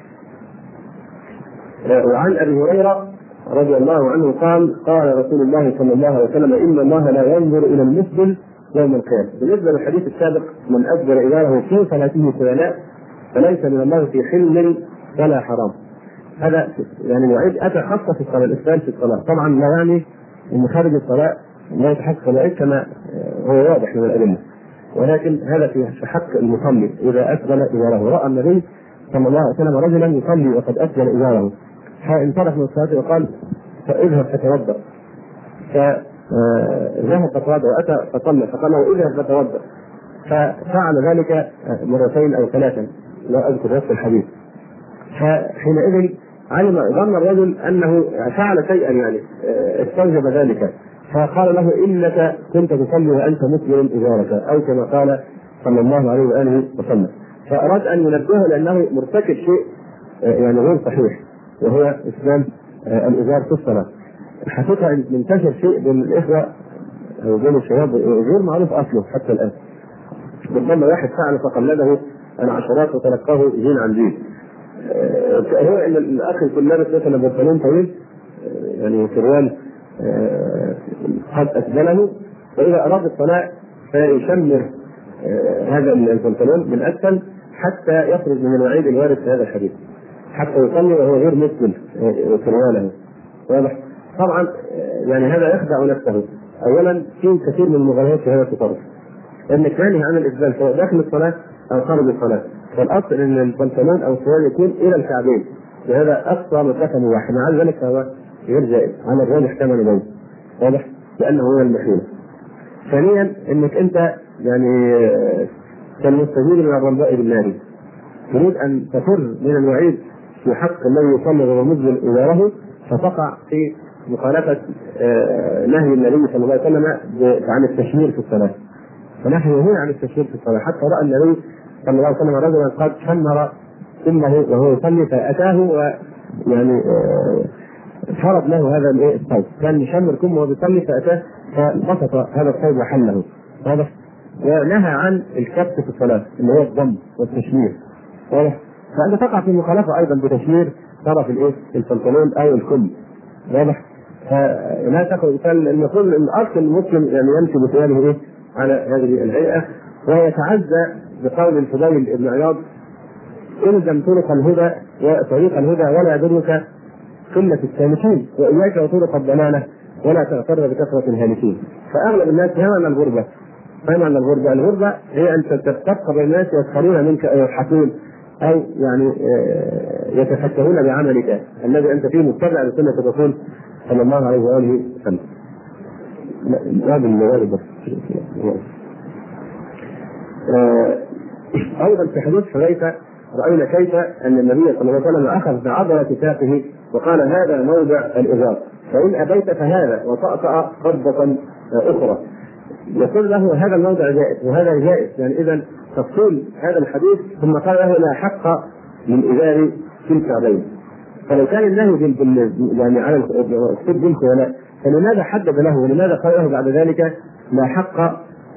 A: وعن أبي هريرة رضي الله عنه قال: قال رسول الله صلى الله عليه وسلم: إن الله لا ينظر إلى المسبل يوم القيامة. بالنسبة للحديث السابق: من أسبل إزاره في صلاته خيلاء فليس من الله في حل ولا حرام. هذا يعني الوعيد أتى خاصة في الصلاة، الإسبال في الصلاة. طبعا لا يعني أن خارج الصلاة لا يتحقق الوعيد كما هو واضح من الأدلة، ولكن هذا في حق المصلي. إذا أسبل إزاره، رأى النبي صلى الله عليه وسلم رجلا يصلي وقد أسبل إزاره فانصرف من الصلاة وقال: فاذهب فتوضأ. فذهب فتوضأ وأتى فصلى، فقال له: اذهب فتوضأ. ففعل ذلك 2 أو 3 لا أذكر نفس الحديث. فحينئذ ظن الرجل أنه فعل شيئا يعني استوجب ذلك، فقال له: إنك كنت تصلي وأنت مسبل إزارك، أو كما قال صلى الله عليه وآله وسلم. فأراد أن ينبهه لأنه مرتكب شيء يعني غير صحيح، وهو إسبال الإزار في الصلاة. الحقيقة منتشر شيء بين الإخوة أو بين الشباب غير معروف أصله حتى الآن. ربما واحد فعل فقلده العشرات وتلقاه دين عن دين. هو إن الأخ يكون لابس مثلا بنطلون طويل يعني سروال قد أسبله، فإذا أراد الصلاة فيشمر هذا البنطلون من أسفل حتى يخرج من الوعيد الوارد في هذا الحديث، حتى يصلي وهو غير مسبل سرواله. واضح؟ طبعا يعني هذا يخدع نفسه. أولا في كثير من المغالطات في هذا التصرف، انك نهي عن الاسبال سواء داخل الصلاه او خارج الصلاه. فالاصل ان البنطلون او السروال يكون الى الكعبين، وهذا اقصى مسافه مباحه، مع ذلك فهو غير جائز على الراجح كما نبين. واضح؟ لانه هو المحيل. ثانيا انك انت يعني كالمستجير من الرمضاء بالنار، تريد ان تفر من الوعيد في حق الذي يصلي ومذل ازاره، فتقع في مخالفه نهي النبي صلى الله عليه وسلم عن التشمير في الصلاه. فنهيه عن التشمير في الصلاه، حتى راى النبي صلى الله عليه وسلم رجلا قد شمر ثمه وهو يصلي فاتاه ويعني فرض له هذا الصوت، كان يشمر كمه وهو بيصلي فاتاه فبسط هذا الصوت وحله. واضح؟ ونهى عن الكبت في الصلاه اللي هو الضم والتشمير. واضح؟ فانت تقع في مخالفه ايضا بتشمير طرف البنطلون او الكم. واضح؟ فلا تقل المفروض الاصل المسلم يعني يمشي بثيابه على هذه الهيئه، ويتعزى بقول الفضيل بن عياض: الزم طرق الهدى وطريق الهدى ولا يضرك قله السالكين، واياك وطرق الضلاله ولا تغتر بكثره الهالكين. فاغلب الناس يمنع الغربه. فمعنى الغربه؟ الغربه هي ان تبقى بين الناس يسخرون منك او يضحكون او يعني يتفكرون بعملك الذي انت فيه متبع لسنه الرسول صلى الله عليه واله وسلم. ايضا في حديث حذيفه راينا كيف ان النبي صلى الله عليه وسلم اخذ بعضله ساقه وقال: هذا موضع الازار، فان ابيت فهذا، وطأطأ قبضه اخرى. يقول له: هذا الموضع جائز وهذا جائز، يعني اذا تفصيل هذا الحديث. ثم قال له: لا حق للازار في الكعبين. فلو كان النهي يعني على الخد بالخيلاء، فلماذا حدد له ولماذا قال له بعد ذلك لا حق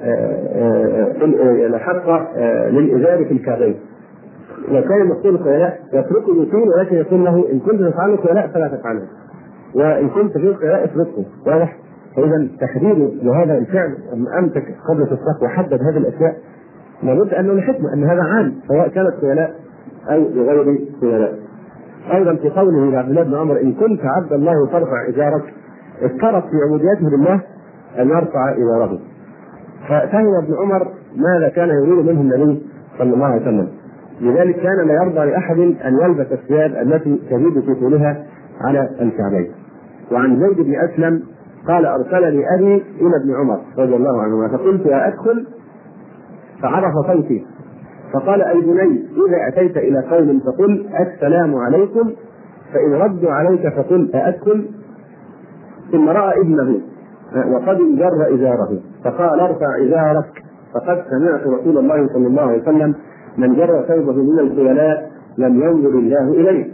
A: للازار في الكعبين؟ لو كان المقصود الخيلاء يتركه يطيل، ولكن يقول له: ان كنت تفعل الخيلاء فلا تفعله، وان كنت في الخيلاء اتركه. واضح؟ فاذا تحديده لهذا الفعل لما امسك قبل الصف وحدد هذه الاشياء لابد انه لحكمه ان هذا عام سواء كانت خيلاء او بغير خيلاء. ايضا في قوله لعبد الله بن عمر: ان كنت عبد الله فارفع ازارك، اشترط في عبوديته لله ان يرفع ازاره. ففهم ابن عمر ماذا كان يريد منه النبي صلى الله عليه وسلم، لذلك كان لا يرضى لاحد ان يلبس الثياب التي تزيد في طولها على الكعبين. وعن زيد بن اسلم قال: ارسلني ابي الى ابن عمر رضي الله عنهما فقلت: ادخل؟ فعرف صوتي فقال: اي بني، اذا اتيت الى قوم فقل: السلام عليكم، فان ردوا عليك فقل: أأدخل؟ ثم راى ابنه وقد انجر ازاره فقال: ارفع ازارك، فقد سمعت رسول الله صلى الله عليه وسلم: من جر ثوبه من الخيلاء لم ينظر الله اليه.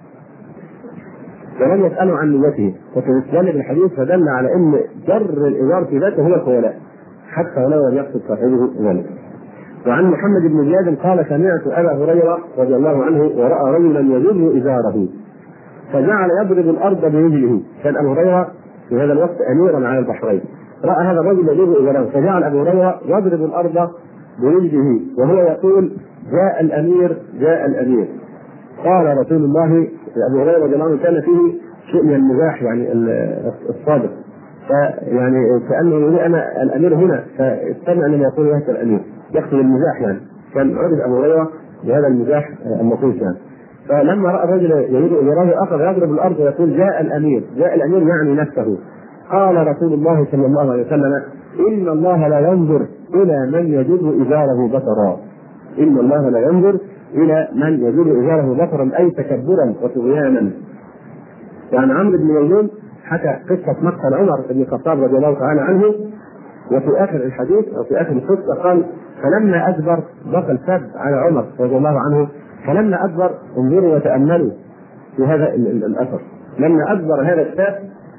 A: ولم يسألوا عن نيته. وفي الجانب الحديث فدل على ان جر الازار في ذاته هو الخيلاء حتى ولو لم يقصد صاحبه ذلك. وعن محمد بن زياد قال: سمعت ابا هريره رضي الله عنه وراى رجلا يجر ازاره فجعل يضرب الارض برجله. كان ابو هريره في هذا الوقت اميرا على البحرين، راى هذا الرجل يجر ازاره فجعل ابو هريره يضرب الارض برجله وهو يقول: جاء الامير جاء الامير. قال رسول الله، ابو هريره رضي الله عنه كان فيه شيء من المزاح يعني الصادق، فيعني كانه يقول: انا الامير هنا، فاستمع لما يقول هذا الامير، يقصد المزاح يعني. كان عرف ابو هريره بهذا المزاح اللطيف يعني. فلما راى الرجل يريد ازاره اخذ يضرب الارض ويقول: جاء الامير جاء الامير، يعني نفسه. قال رسول الله صلى الله عليه وسلم: ان الله لا ينظر الى من يجر ازاره بصرا. ان الله لا ينظر الى من يجر ازاره بصرا، اي تكبرا وطغيانا. يعني عمرو بن ميمون حكى قصه مقتل عمر بن الخطاب رضي الله تعالى عنه، وفي اخر الحديث او في اخر القصه قال: فلما ادبر بقى السب على عمر رضي الله عنه، فلما ادبر انظروا وتاملوا في هذا الاثر، لما ادبر هذا السب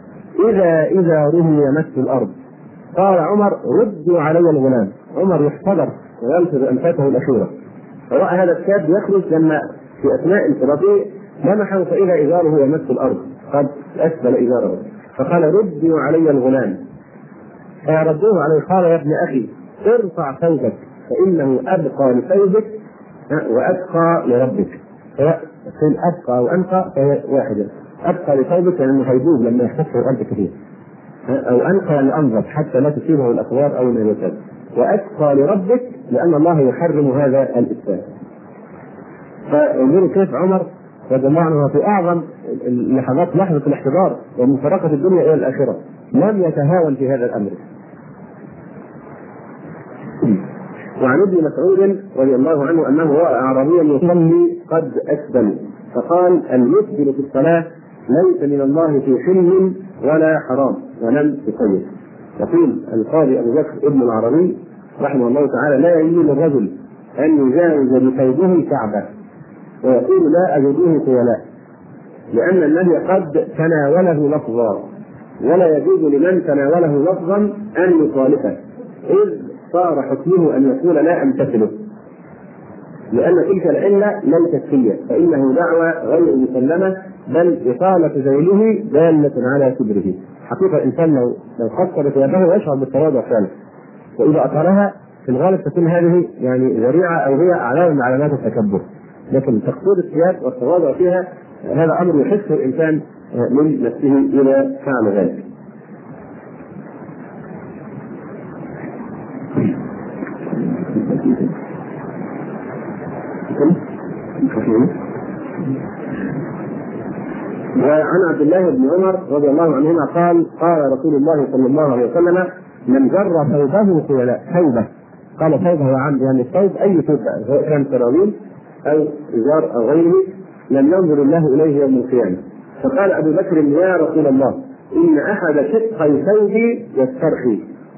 A: اذا رمي يمس الارض، قال عمر: ردوا علي الغلام. عمر يحتضر وينتظر انفاسه الاخيره، فراى هذا الساب يخرج لما في اثناء انصرافه لمحه فاذا ازاره يمس الارض قد اسفل ازاره، فقال: ردوا علي الغلام. فردوه عليه، قال: يا ابن اخي ارفع ثوبك فانه ابقى لثوبك وابقى لربك. فإن ابقى او انقى فهي واحده. ابقى لثوبك لانه هيدوب لما يحتفه الارض كثير، او انقى لانظف حتى لا تصيبه الاقوار او النباتات، واتقى لربك لان الله يحرم هذا الاسلام. فانظروا كيف عمر رضي الله عنه في اعظم لحظات لحظه الاحتضار ومفارقه الدنيا الى الاخره لم يتهاون في هذا الامر. وعن ابن مسعود رضي الله عنه انه راى اعرابيا يصلي قد اسبل فقال: المسبل في الصلاه ليس من الله في حل ولا حرام ولم يقيد. يقول القاضي ابو بكر ابن العربي رحمه الله تعالى: لا يجوز للرجل ان يجاوز بثوبه الكعبه، ويقول: لا اجده خيلاء، لان النبي قد تناوله لفظا، ولا يجوز لمن تناوله لفظا ان يخالفه، اذ صار حكمه ان يقول لا امتثله، لان تلك العله ليست فيه، فانه دعوى غير مسلمه، بل اطاله ذيله داله على كبره. حقيقه الانسان لو قصر ثيابه يشعر بالتواضع فعلا، واذا اطالها في الغالب تكون هذه يعني ذريعه او هي علامه من علامات التكبر، لكن تقصير الثياب والتواضع فيها هذا امر يحسه الانسان من نفسه اذا فعل ذلك. وعن عبد الله بن عمر رضي الله عنهما قال: قال رسول الله صلى الله عليه وسلم: من جر ثوبه خيلاء، ثوبه، قال ثوبه عام يعني الثوب اي ثوب سواء كان سراويل او ازار او غيره، لم ينظر الله اليه يوم القيامه. فقال ابو بكر: يا رسول الله، ان احد شقي ثوبي يسترخي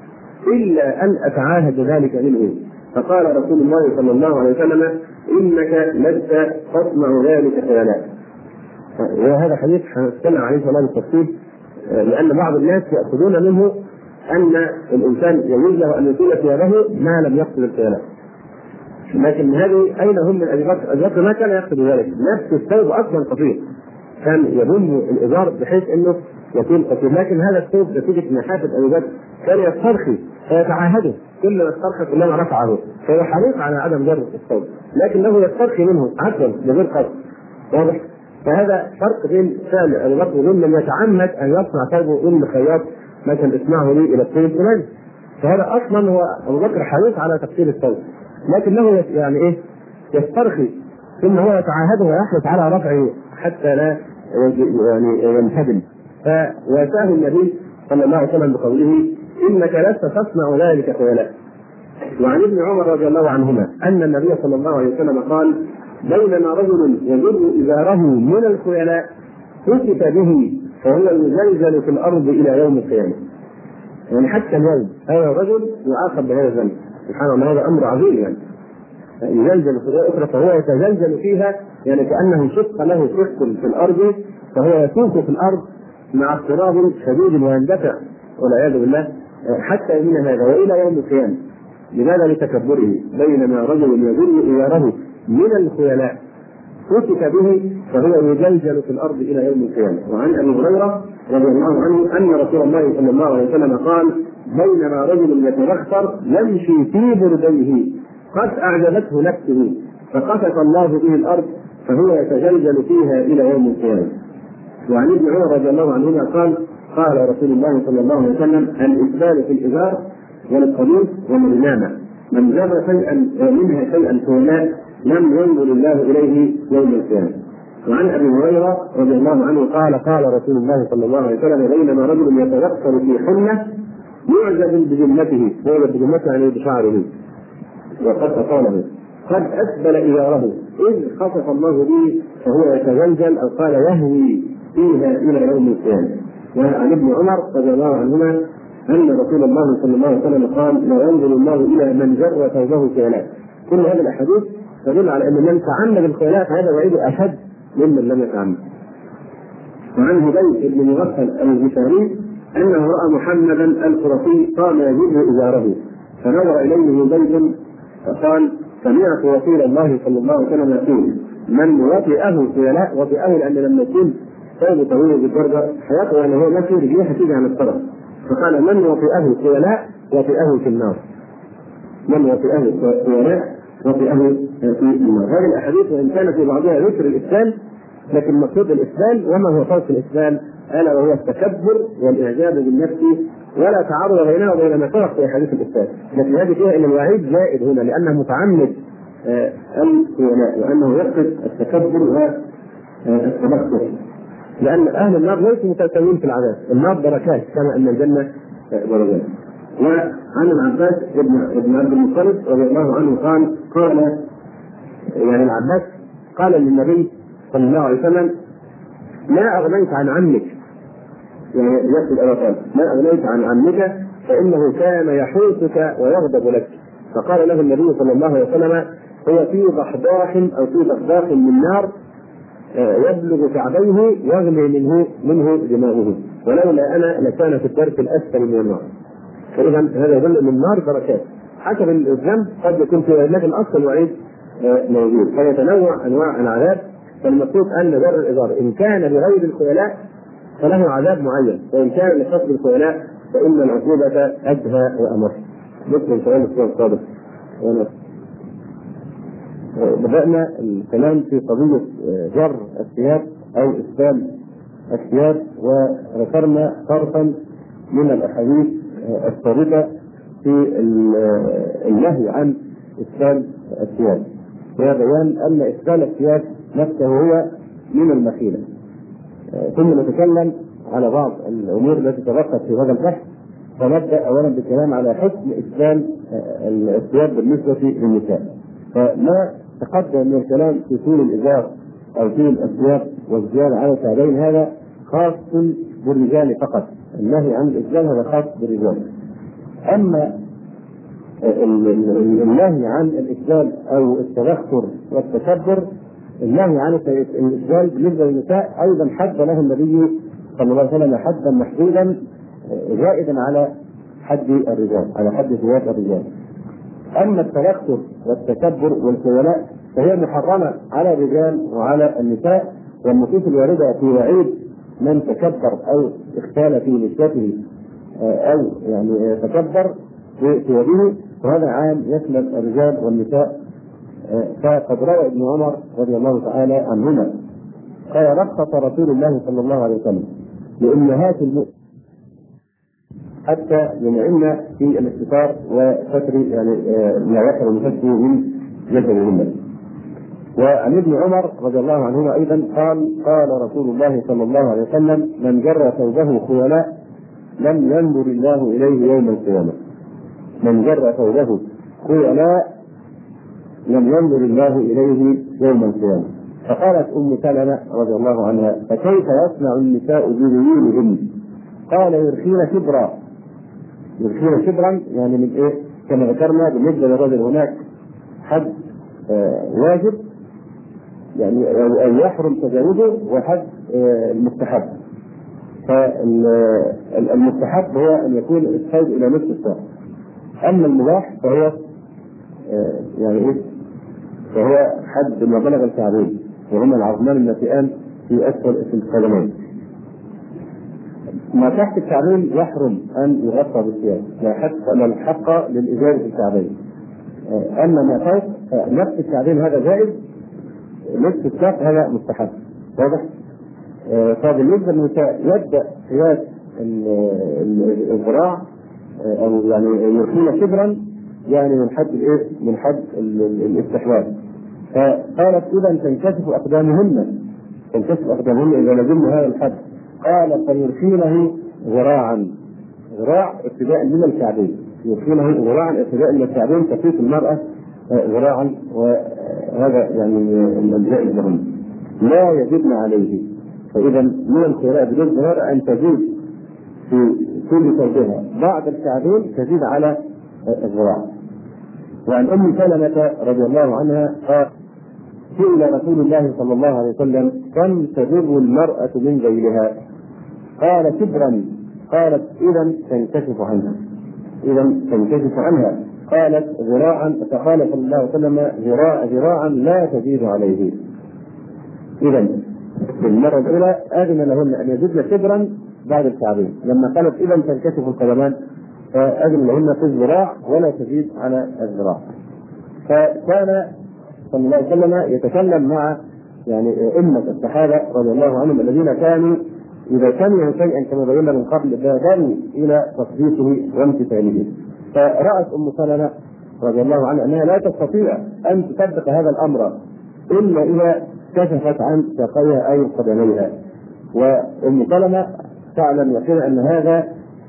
A: الا ان اتعاهد ذلك منه. فقال رسول الله صلى الله عليه وسلم: انك لست تصنع ذلك خيلاء. وهذا حديث هنتكلم عليه كمان بالتفصيل، لان بعض الناس ياخذون منه ان الانسان يجوز له ان يطيل ثيابه ما لم يقصد الخيلاء، لكن هذه اين هم من ابي بكر؟ ابي بكر ما كان يقصد ذلك، نفس الثوب اصلا قصير، كان يضم الازار بحيث انه يكون قصير، لكن هذا الثوب نتيجه محافه ابي بكر كان يسترخي فيتعاهده، كل ما استرخى كلما رفعه، فهو حريص على عدم جر الثوب، لكنه يسترخي منه عفوا بغير قصد. واضح؟ فهذا فرق بين فعل ابي بكر وبين من يتعمد ان يصنع ثوبه ان خياط مثلا اسمعه لي الى الطين الفلاني، فهذا اصلا هو ابو بكر حريص على تقصير الثوب، لكنه يعني ايه؟ يسترخي ثم هو يتعاهده ويحرص على رفعه حتى لا يعني ينهدم. فواساه النبي صلى الله عليه وسلم بقوله: انك لست تصنع ذلك خيلاء. وعن ابن عمر رضي الله عنهما ان النبي صلى الله عليه وسلم قال: بينما رجل يجر ازاره من الخيلاء كتب به فهو يزلزل في الارض الى يوم القيامه. يعني حتى اليوم هذا الرجل يعاقب بهذا الذنب، سبحان الله، هذا امر عظيم. يعني يزلزل في الارض اخرى فهو يتزلزل فيها، يعني كانه شق له شق في الارض فهو يسوق في الارض مع اضطراب شديد ويندفع والعياذ بالله حتى من هذا والى يوم القيامه. لماذا؟ لتكبره. بينما رجل يجر ازاره من الخيلاء كتب به فهو يزلزل في الارض الى يوم القيامه. وعن ابي هريره رضي الله عنه ان رسول الله صلى الله عليه وسلم قال: بينما رجل يتبختر يمشي في برديه قد اعجبته نفسه فقذف الله به الارض فهو يتزلزل فيها الى يوم القيامه. وعن ابن عمر رضي الله عنهما قال: قال رسول الله صلى الله عليه وسلم: الاسبال في الازار والقميص والرمامه، من جر شيئا منها شيئا خيلاء لم ينظر الله اليه يوم القيامه. وعن ابي هريره رضي الله عنه قال: قال رسول الله صلى الله عليه وسلم: بينما رجل يتبختر في حله معجب بجمته، معجب بجمته يعني بشعره وقد اطاله، قد اسبل ازاره اذ خسف الله به فهو يتزلزل او قال يهوي فيها الى يوم القيامه. وعن ابن عمر رضي الله عنهما ان رسول الله صلى الله عليه وسلم قال: لا ينظر الله الى من جر ثوبه خيلاء. كل هذه الاحاديث تدل على ان من تعمد الخيلاء فهذا وعيد اشد ممن لم يتعمد. وعن هبيل بن مغفل الغفاري انه راى محمدا القرشي قام يجر ازاره فنظر اليه هبيل فقال: سمعت رسول الله صلى الله عليه وسلم يقول: من وطئه خيلاء، وطئه لان لما يكون ثوب طويل بالدرجه حياته يعني هو ماشي رجليه هتيجي عن الطرف، فقال: من وطئه خيلاء وطئه في النار، من وطئه خيلاء وطئه في النار. هذه الاحاديث وان كانت في بعضها ذكر الاسبال، لكن مقصود الاسبال وما هو فوق الاسبال الا وهو التكبر والاعجاب بالنفس، ولا تعارض بينها وبين ما سبق في حديث الاسبال، لكن هذه فيها ان الوعيد زائد هنا لانه متعمد الخيلاء وانه يقصد التكبر والتبختر، لان اهل النار ليسوا متساويين في العذاب، النار دركات كما ان الجنه درجات. وعن العباس ابن عبد المطلب رضي الله عنه قال يعني العباس قال للنبي صلى الله عليه وسلم: ما أغنيت عن عمك، يعني يقصد أبا طالب، ما أغنيت عن عمك فإنه كان يحوسك ويغضب لك. فقال له النبي صلى الله عليه وسلم: هو في ضحضاح أو في ضحضاح من نار يبلغ كعبيه يغلي منه دماؤه، ولولا أنا لكان في الدرك الأسفل من النار. فإذا هذا يدل من النار دركات، حسب الذنب قد يكون في لكن أصل الوعيد موجود، فيتنوع أنواع العذاب. فالمقصود أن بر الإزار إن كان بغير الخيلاء فله عذاب معين، وإن كان لقصد الخيلاء فإن العقوبة أدهى وأمر. مثل كلام الشيخ الصادق. بدأنا الكلام في قضية جر الثياب أو إسبال الثياب، وذكرنا طرفا من الأحاديث الثابتة في النهي عن إسبال الثياب، وبيان أن إسبال الثياب نفسه هو من المخيلة. ثم نتكلم على بعض الأمور التي تبقت في هذا البحث، فنبدأ أولا بالكلام على حكم إسبال الثياب بالنسبة للنساء. فما تقدم من الكلام في طول الإزار أو طول الثياب والزيادة على الكعبين هذا خاص بالرجال فقط، النهي عن الإسبال هذا خاص بالرجال. أما النهي عن الإسبال أو التبختر والتكبر، النهي عن الإسبال بالنسبة للنساء أيضا حد له النبي صلى الله عليه وسلم حدا محدودا زائدا على حد الرجال، على حد ثياب الرجال. أما التبختر والتكبر والخيلاء فهي محرمة على الرجال وعلى النساء، والنصوص الواردة في وعيد من تكبر أو اختال في لحيته أو يعني تكبر في ثيابه، وهذا عام يشمل الرجال والنساء. فقد روى ابن عمر رضي الله تعالى عنهما قال: رخص رسول الله صلى الله عليه وسلم لأمهات المؤمنين حتى يمنعن في الاستتار وستر يعني ما يحرم المفتي من جسدهن. وعن ابن عمر رضي الله عنهما ايضا قال رسول الله صلى الله عليه وسلم: من جر ثوبه خيلاء لم ينظر الله اليه يوم القيامه. من جر ثوبه خيلاء لم ينظر الله اليه يوم القيامه. فقالت ام سلمة رضي الله عنها: فكيف يصنع النساء بذيولهن؟ قال: يرخين شبرا. يرخين شبرا يعني من ايه؟ كما ذكرنا بالنسبه للرجل هناك حد واجب يعني أو يحرم تجاوزه، وحد المستحب. فالمستحب هو أن يكون الصيد إلى نصف الساعة، أما المباح فهو يعني إيه؟ فهو حد ما بلغ الكعبين، وهما العظمان الناتئان في أسفل القدمين. ما تحت الكعبين يحرم أن يغطى بالثياب، لا الحق للإزالة في الكعبين. أما ما فوق نفس الكعبين هذا جائز، نصف الساق هذا مستحب. واضح؟ فبالنسبة للنساء يبدأ قياس الذراع أو يعني يرخين شبرا يعني من حد الإيه؟ من حد الاستحواذ. فقالت: إذا تنكشف أقدامهن، تنكشف أقدامهن إذا لزمنا هذا الحد. قال: فيرخينه ذراعا، ذراع ابتداء من الكعبين، يرخينه ذراعا ابتداء من الكعبين، تفيت المرأة ذراعا، وهذا يعني الجائز لهم، لا يزيدن عليه. فإذا من الخيلاء بدون المرأة أن تزيد في كل ثوبها بعد الكعبين تزيد على الذراع. وعن أم سلمة رضي الله عنها قال: سئل رسول الله صلى الله عليه وسلم: كم تدر المرأة من ذيلها؟ قال: شبرا. قالت: إذا تنكشف عنها، إذا تنكشف عنها. قالت: ذراعا. فقال صلى الله عليه وسلم: ذراعا لا تزيد عليه. إذا بالمرة الأولى أذن لهن أن يزدن شبرا بعد الكعبين، لما قالت إذا تنكشف القدمان فأذن لهن في الذراع ولا تزيد على الذراع. فكان صلى الله عليه وسلم يتكلم مع يعني أمة الصحابة رضي الله عنهم الذين كانوا إذا سمعوا شيئا كما بينا من قبل بادروا إلى تصديقه وامتثاله. فرأت أم سلمة رضي الله عنها أنها لا تستطيع أن تطبق هذا الأمر إلا إذا كشفت عن ساقيها أي قدميها. وأم سلمة تعلم يقين أن هذا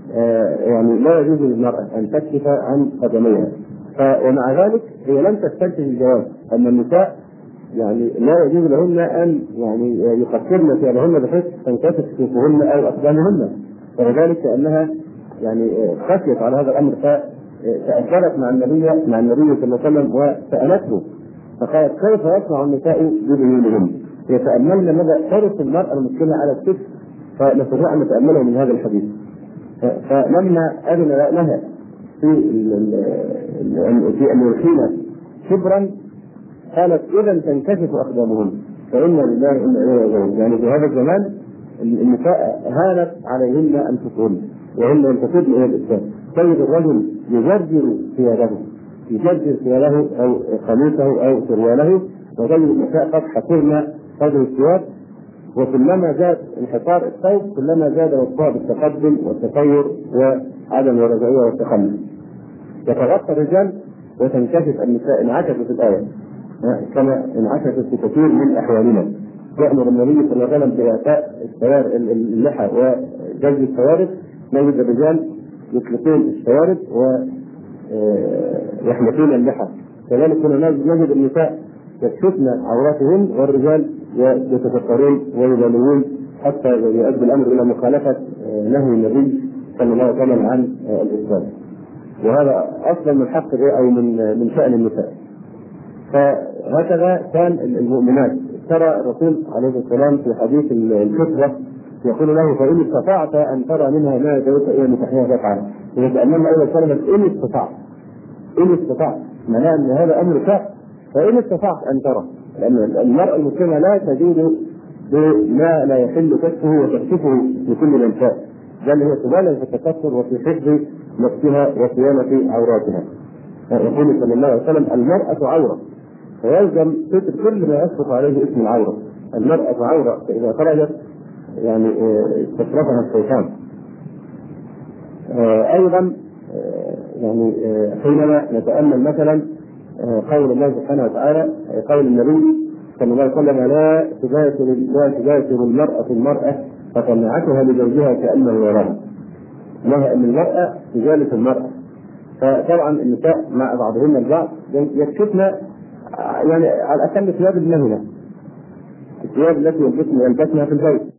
A: يعني لا يجوز للمرأة أن تكشف عن قدميها. ومع ذلك هي لم تستنتج الجواز أن النساء يعني لا يجوز لهن أن يعني يقصرن ثيابهن بحيث تنكشف كفوهن أو أقدامهن، ولذلك أنها يعني خشيت على هذا الأمر فتأثرت مع النبي صلى الله عليه وسلم وسألته فقالت كيف يصنع النساء بذيولهن؟ يتأملن ماذا ترث المرأة المسلمة على الكتف، فنستطيع أن نتأمله من هذا الحديث. فلما أذن لها في أن يرخين شبرا قالت إذا تنكشف أقدامهن فإن لله وإنا إليه راجعون. يعني في هذا الزمان النساء هانت عليهن أنفسهن وهن ينتسبن إلى الإسلام. تجد الرجل يجرجر ثيابه أو قميصه أو سرواله، وتجد النساء قد حفرن قدر الثياب، وكلما زاد انحصار الثوب كلما زاد وصفها بالتقدم والتطور وعدم الرجعية والتخلف. يتغطى الرجال وتنكشف النساء. انعكست الآية كما انعكست في كثير من أحوالنا. يأمر النبي صلى الله عليه وسلم بإعفاء اللحى وجلد الشوارب، نجد الرجال يطلقون الشوارب ويحلقون اللحى، كذلك كنا نجد النساء يكشفن عوراتهن والرجال يتفكرون ويبالغون حتى يؤدي الأمر إلى مخالفة نهي النبي صلى الله عليه وسلم عن الإسلام، وهذا أصلا من حق أو من شأن النساء. فهكذا كان المؤمنات. ترى الرسول عليه السلام في حديث الكسوة يقول له فإن استطعت أن ترى منها ما يدعوك إلى متحيها فافعل. ويتأملنا أول كلمة إن استطعت معناه أن هذا أمر كافٍ، فإن استطعت أن ترى، لأن المرأة المسلمة لا تزيد بما لا يحل كشفه وتكشفه لكل من شاء، بل هي تبالغ في التكسر وفي حفظ نفسها وصيانة عوراتها. يقول صلى الله عليه وسلم المرأة عورة، فيلزم ستر كل ما يسبق عليه اسم العورة. المرأة عورة، فإذا خرجت يعني استشرفها الشيطان. أيضا يعني حينما نتأمل مثلا قول الله سبحانه وتعالى، قول النبي صلى الله عليه وسلم لا تباشر المرأة فطلعتها لزوجها كأنه يراها، نهى أن المرأة تجالس المرأة. فطبعا النساء مع بعضهن البعض يكشفن يعني على الأقل ثياب المهنة، الثياب التي يلبسنها في البيت،